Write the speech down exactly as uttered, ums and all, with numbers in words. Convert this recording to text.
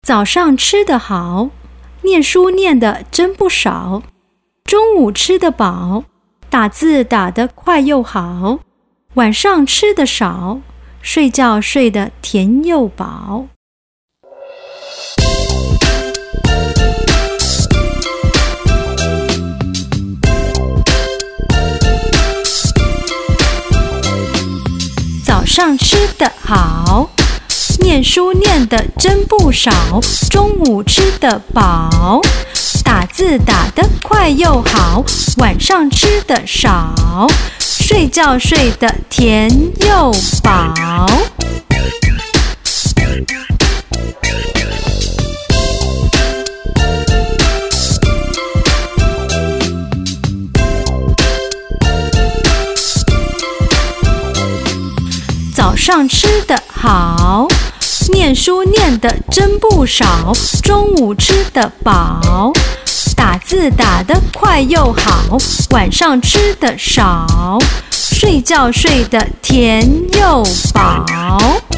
早上吃得好，念书念得真不少。中午吃得饱，打字打得快又好。晚上吃得少，睡觉睡得甜又饱。早上吃得好，念书念得真不少。中午吃得饱，打字打得快又好。晚上吃得少，睡觉睡得甜又饱。早上吃得好，念书念得真不少。中午吃得饱，打字打得快又好。晚上吃得少，睡觉睡得甜又饱。